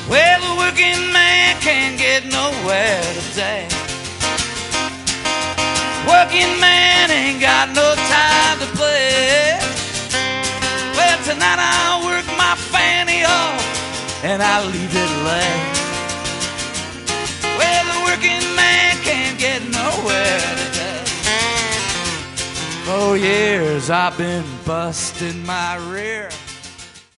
Well, the working man can't get nowhere today. Working man ain't got no time to play. Well, tonight I'll work my fanny off and I'll leave it lay. Well, the working man can't get nowhere today. 4 years I've been busting my rear.